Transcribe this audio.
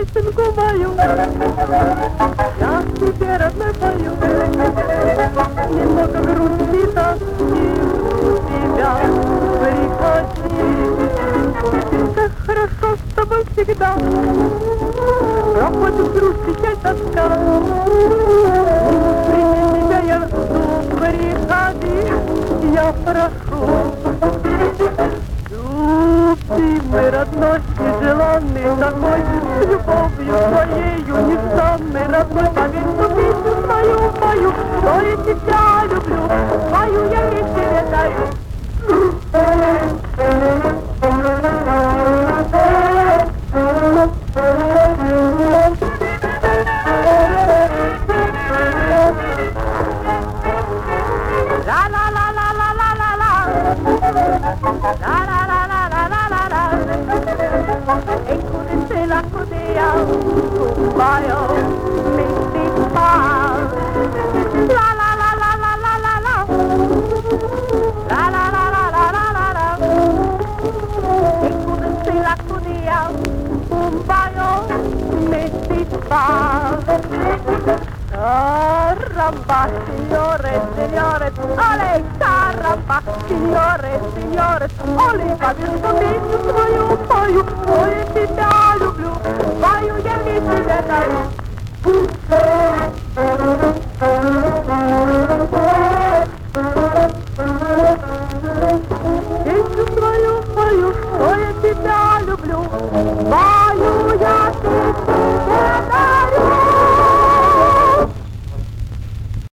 песенку мою, я тебе, родной, пою. Немного грусти, тоски у тебя приходи. Как хорошо с тобой всегда, проходит грусть, печаль, тоска. Прими тебя, я жду, приходи, я прошу. Любимый, родной, нежеланный такой, с любовью своею нежданной, родной, поверь, что песню свою пою, что я тебя люблю, свою я ей тебе даю. E cudete la codea, un baio, metti fa. La la la la la la la la. La la la la la la la la. E cudete la codea, un baio, metti fa. Caramba, signore, signore, olè, caramba, signore, signore, olè, va bien, sto pezzo, свою,